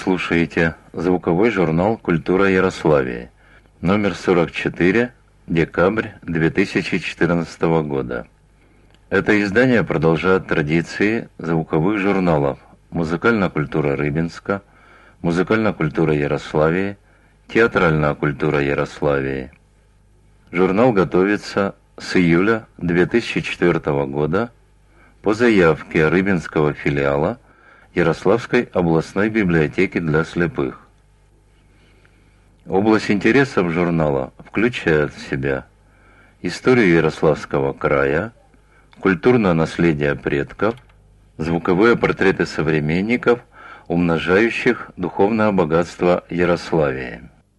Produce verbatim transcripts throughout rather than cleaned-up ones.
слушаете звуковой журнал «Культура Ярославии», номер сорок четыре, декабрь две тысячи четырнадцатого года. Это издание продолжает традиции звуковых журналов «Музыкальная культура Рыбинска», «Музыкальная культура Ярославии», «Театральная культура Ярославии». Журнал готовится с июля две тысячи четвёртого года по заявке Рыбинского филиала Ярославской областной библиотеки для слепых. Область интересов журнала включает в себя историю Ярославского края, культурное наследие предков, звуковые портреты современников, умножающих духовное богатство Ярославии.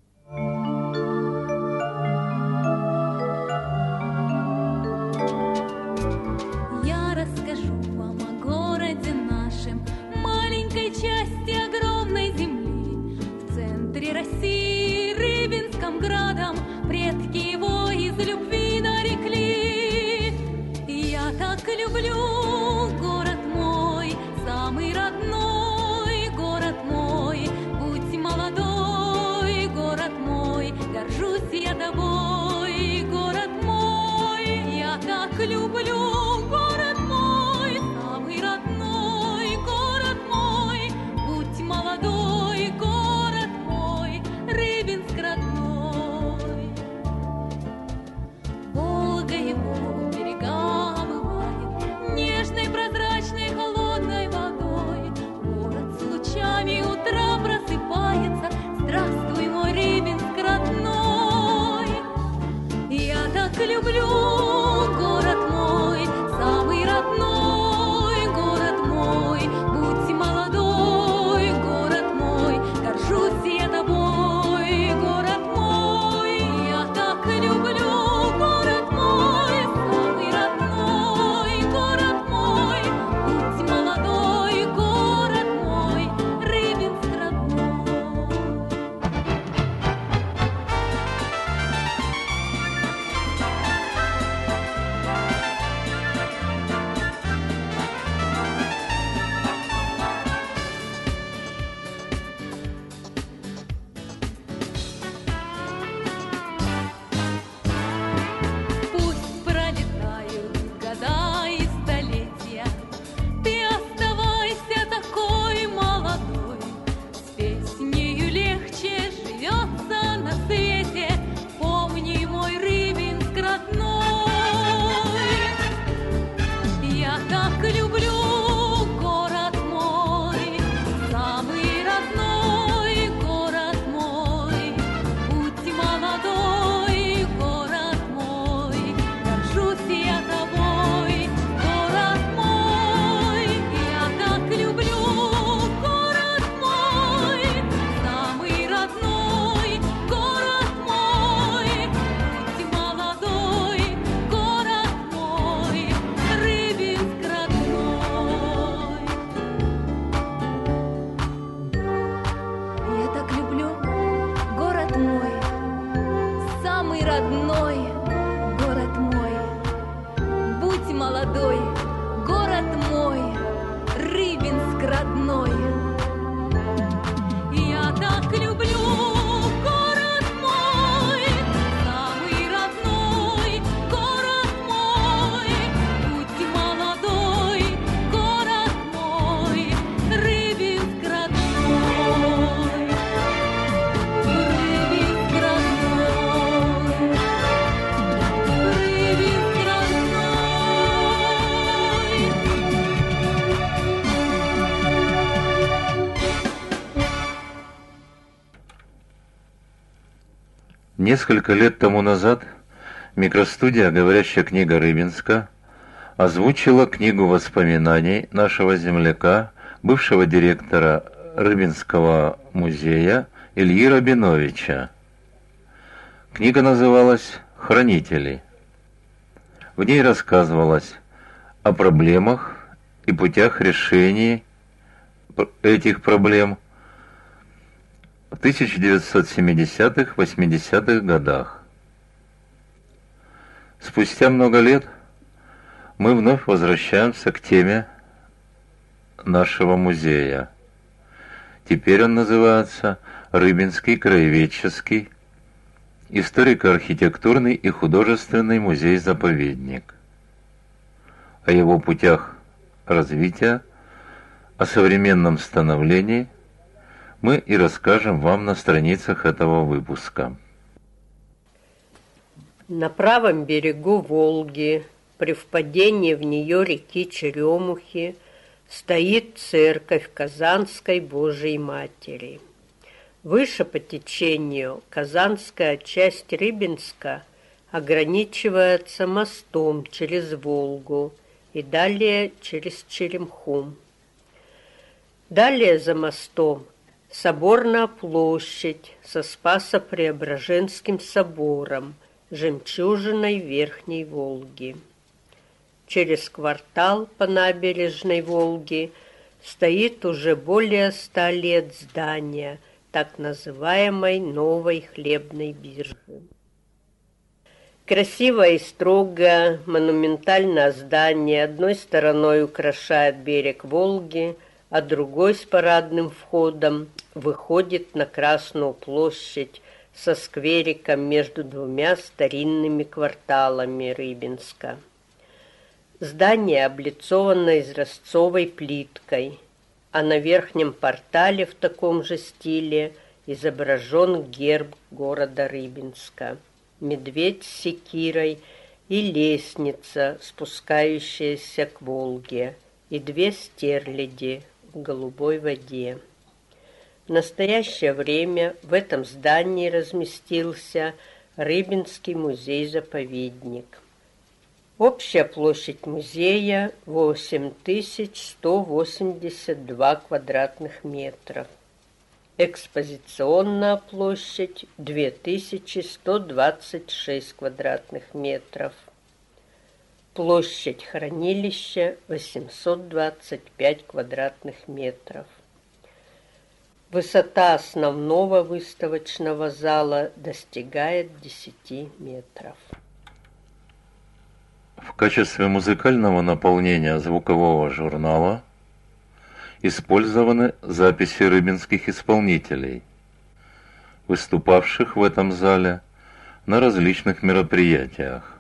Несколько лет тому назад микростудия «Говорящая книга Рыбинска» озвучила книгу воспоминаний нашего земляка, бывшего директора Рыбинского музея Ильи Рабиновича. Книга называлась «Хранители». В ней рассказывалось о проблемах и путях решения этих проблем в тысяча девятьсот семидесятых — восьмидесятых годах. Спустя много лет мы вновь возвращаемся к теме нашего музея. Теперь он называется Рыбинский краеведческий, историко-архитектурный и художественный музей-заповедник. О его путях развития, о современном становлении мы и расскажем вам на страницах этого выпуска. На правом берегу Волги, при впадении в нее реки Черемухи, стоит церковь Казанской Божией Матери. Выше по течению Казанская часть Рыбинска ограничивается мостом через Волгу и далее через Черемху. Далее за мостом Соборная площадь со Спасо-Преображенским собором, жемчужиной Верхней Волги. Через квартал по набережной Волги стоит уже более ста лет здание так называемой новой хлебной биржи. Красивое и строгое монументальное здание одной стороной украшает берег Волги, а другой с парадным входом выходит на Красную площадь со сквериком между двумя старинными кварталами Рыбинска. Здание облицовано изразцовой плиткой, а на верхнем портале в таком же стиле изображен герб города Рыбинска, медведь с секирой и лестница, спускающаяся к Волге, и две стерляди в голубой воде. В настоящее время в этом здании разместился Рыбинский музей-заповедник. Общая площадь музея восемь тысяч сто восемьдесят два квадратных метров. Экспозиционная площадь две тысячи сто двадцать шесть квадратных метров. Площадь хранилища восемьсот двадцать пять квадратных метров. Высота основного выставочного зала достигает десяти метров. В качестве музыкального наполнения звукового журнала использованы записи рыбинских исполнителей, выступавших в этом зале на различных мероприятиях.